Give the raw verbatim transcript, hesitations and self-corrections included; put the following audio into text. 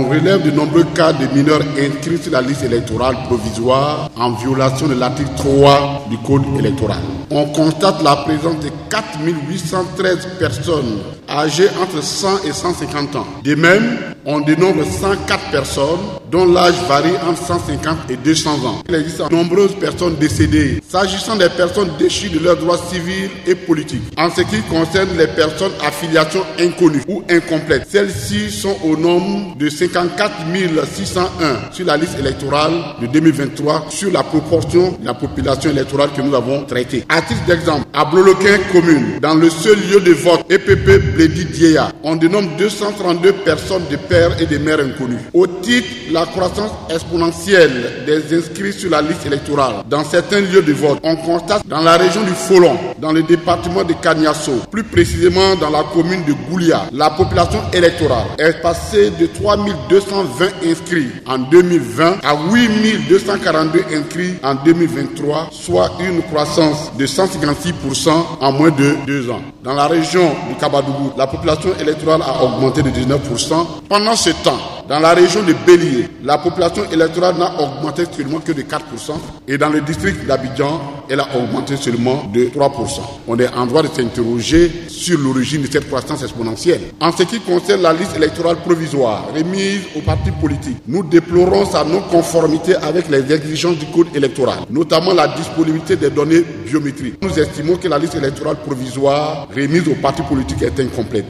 relève de nombreux cas de mineurs inscrits sur la liste électorale provisoire en violation de l'article trois du Code électoral. On constate la présence de quatre mille huit cent treize personnes âgées entre cent et cent cinquante ans. De même, on dénombre cent quatre personnes dont l'âge varie entre cent cinquante et deux cents ans. Il existe de nombreuses personnes décédées. S'agissant des personnes déchues de leurs droits civils et politiques, en ce qui concerne les personnes à filiation inconnue ou incomplète, celles-ci sont au nombre de cinquante-quatre mille six cent un sur la liste électorale de deux mille vingt-trois sur la proportion de la population électorale que nous avons traitée. À titre d'exemple, à Bloloquin commune, dans le seul lieu de vote E P P Blédi Diéya, on dénombre deux cent trente-deux personnes de pères et de mères inconnus. Au titre la croissance exponentielle des inscrits sur la liste électorale dans certains lieux de vote, on constate dans la région du Folon, dans le département de Kaniasso, plus précisément dans la commune de Goulia, la population électorale est passée de trois mille deux cent vingt inscrits en deux mille vingt à huit mille deux cent quarante-deux inscrits en deux mille vingt-trois, soit une croissance de cent cinquante-six pour cent en moins de deux ans. Dans la région du Kabadougou, la population électorale a augmenté de dix-neuf pour cent. Pendant ce temps, dans la région de Bélier, la population électorale n'a augmenté seulement que de quatre pour cent et dans le district d'Abidjan, elle a augmenté seulement de trois pour cent. On est en droit de s'interroger sur l'origine de cette croissance exponentielle. En ce qui concerne la liste électorale provisoire remise aux partis politiques, nous déplorons sa non-conformité avec les exigences du Code électoral, notamment la disponibilité des données biométriques. Nous estimons que la liste électorale provisoire remise aux partis politiques est incomplète.